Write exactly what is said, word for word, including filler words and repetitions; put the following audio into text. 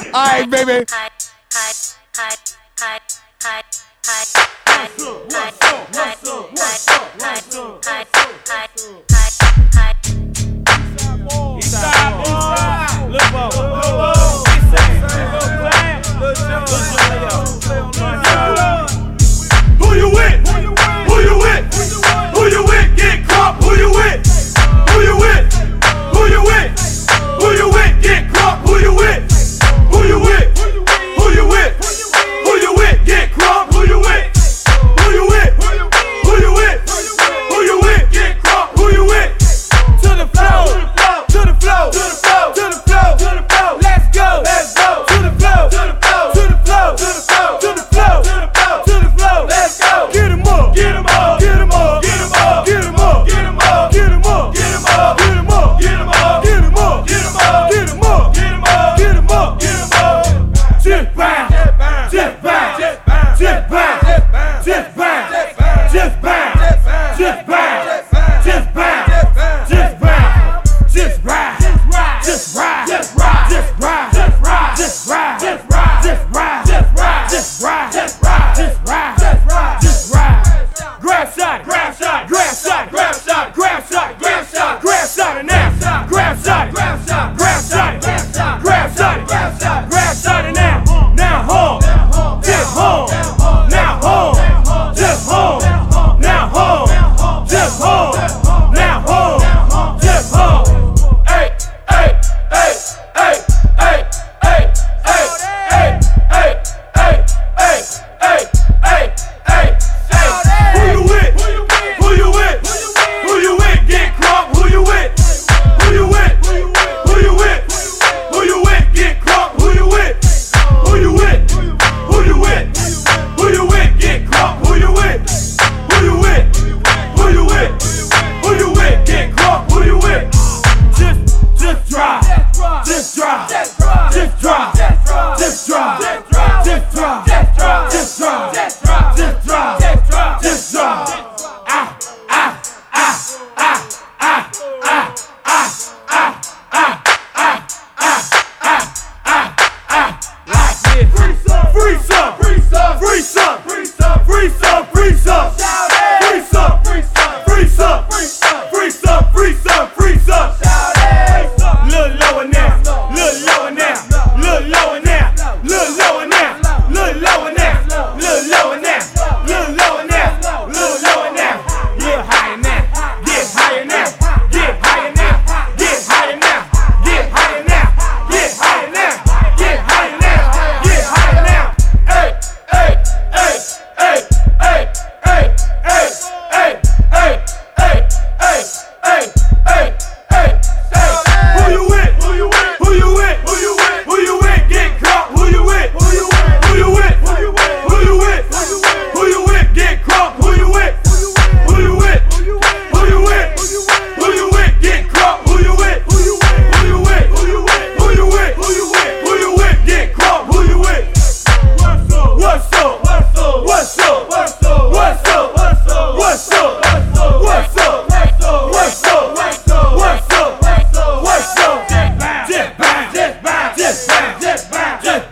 Alright, baby. Who you with? Who you with? Who you with? Get crop. Who you with? Who you with? Who you with? Who you with? Get crop. Who you with? Who you with? Who you with? Who you with? Get crop. Who you with? Who you with? Who you with? Who you with? Get crop. Who you with? To the flow, to the flow, to the flow, to the flow, to the flow. Let's go, let's go. To the flow, to the flow, to the flow, to the flow, to the flow, to the flow, to the flow. Let's go. Get 'em up, get 'em up, get 'em up, get 'em up, get 'em up, get 'em up, get 'em up, get 'em up, get 'em up, get 'em up, get 'em up, get 'em up, get 'em up, get 'em up, get 'em up, get 'em up. Just bounce, just bounce, just bounce, just bounce, just bounce, just bounce, just bounce, just bounce, just bounce, just ride, just ride, just ride, just ride, just ride, just ride, just ride, just ride, just ride, just ride, just ride, just ride, just ride, just ride. Grab shot, grab shot, grab shot, grab shot, grab shot, grab shot, grab shot, and now, grab shot, grab shot, grab shot, grab shot, grab shot, grab shot, grab shot, and now, now home, just home, now home, just home, now home, just home, now home, just home. Hey, hey, hey, hey, hey, hey, hey, hey, hey, hey, hey, hey, hey, hey, hey. Who you with? Who you with? Who you with? Get crunk. Who you with? Who you with? Who you with? Who you with? Get crunk. Who you with? Who you with? Who you with? Who you with? Get crunk. Who you with? Who you with? Who you with? Who you with? Get crunk. Who you with? Just, just drive. Just drive. Just drive. Just drive. Just drive. Just drive. Just drive. Just drive. Just drive. Just drive. Just drive. Just drive. Ah, ah, ah, ah, ah, ah, ah, ah, ah, ah, ah, ah, ah, like this. Free some, free some, free some, free some, free some, free some, free some, free some, free some, free some, free some, free some, free some, free some. Little lower now, little lower now, little lower now, little lower now, little lower now, little lower now, little lower now, little lower now, little higher now, get higher now, get higher now, get higher now, get higher now, get higher now, get higher now, get higher now. Hey, hey, hey, hey, hey, hey, hey, hey, hey, hey, hey, hey, hey, hey, hey. Who you with? Who you with? Who you with? Who you with? Who you with? Get crunk. Who you with? Who you with? Who you with? Who you with? Who you with? Who you with? Get crunk. Who you with? Who you with? Who you with? Who you with? Get crunk. Who you with? Who you with? Who you with? Who you with? Who you with? Who you with? Who you with? Get crunk. Who you with? What's up? What's up? What's up? What's up? What's up? What's up? What's up? What's up? What's up? What's up? What's up? What's up? What's up? What's up? Just bounce, just bounce, just bounce, just bounce, just bounce.